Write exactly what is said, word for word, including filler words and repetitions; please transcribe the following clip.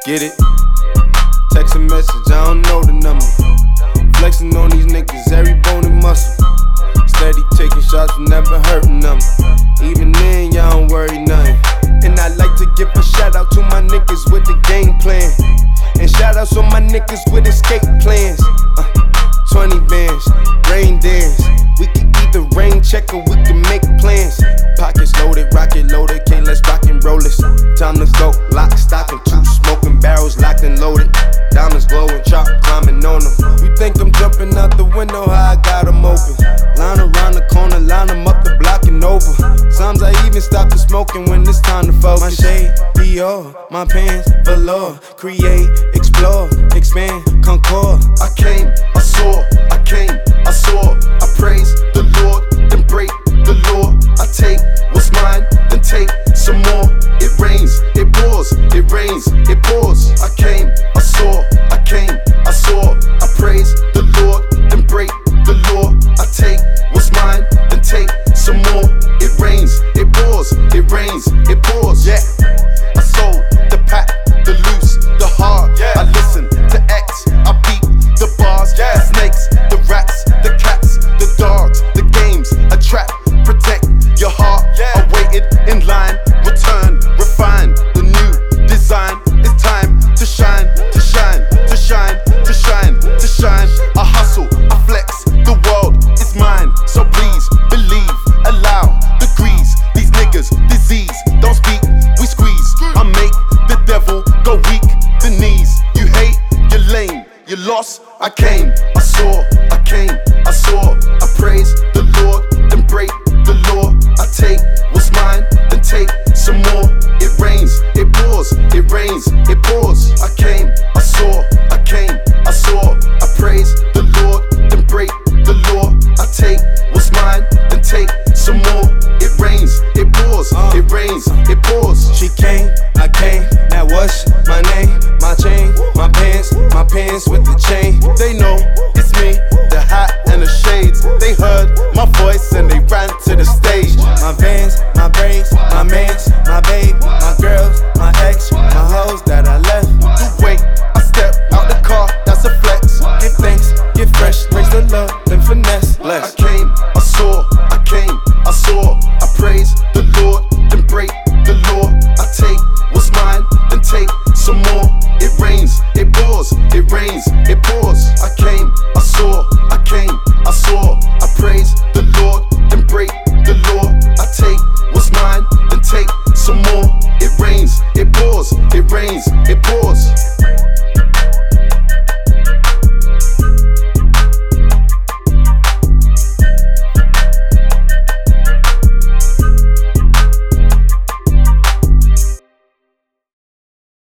Get it? Text a message, I don't know the number. Flexing on these niggas, every bone and muscle. Steady taking shots, never hurting them. Even then, y'all don't worry nothing. And I like to give a shout out to my niggas with the game plan. And shout outs on my niggas with escape plans. uh, twenty bands, rain dance. We can either rain check or we can make plans. Pockets loaded, rocket loaded, okay, let's rock and roll this. Time to go, lock, stock, and two smoking barrels locked and loaded. Diamonds glowing, chop climbing on them. You think I'm jumping out the window, how I got them open. Line around the corner, line them up the block and over. Sometimes I even stop the smoking when it's time to focus. My shade, Dior, my pants, velour. Create, explore, expand, concord. I came, I saw, I came, I saw. I praise the Lord, then break the law. I take what's mine, then take some more. It rains, it pours, it rains, it pours. I came, I saw, I came, I saw. I praise the Lord, then break the law. I take what's mine, then take some more. It rains, it pours, it rains, it pours. Yeah, I sold the pack, the loose, the hard. Yeah. I listen to X, I beat the bars, yeah. The snakes, the rats, the cats, the dogs, the games, a trap, protect your heart. Yeah. I waited in line, return, refine the new design. It's time to shine, to shine, to shine, to shine, to shine. I hustle, I flex, the world is mine. So please believe, allow degrees. These niggas, disease, don't speak, we squeeze. I make the devil go weak, the knees. You hate, you're lame, you lost. I came, I saw, I came, I saw. I praise the Lord, then break the law. I take what's mine, then take some more. It rains, it pours, it rains, it pours. I came, I saw, I came, I saw. I praise the Lord, then break the law. I take what's mine, then take some more. It rains, it pours, it rains, it pours. She came, I came, now what's my name? My chain, my pants, my pants with the chain. They know it's me, the hat and the shades. They heard my voice and they ran to the stage. My Vans, my braids, my mans, my babe.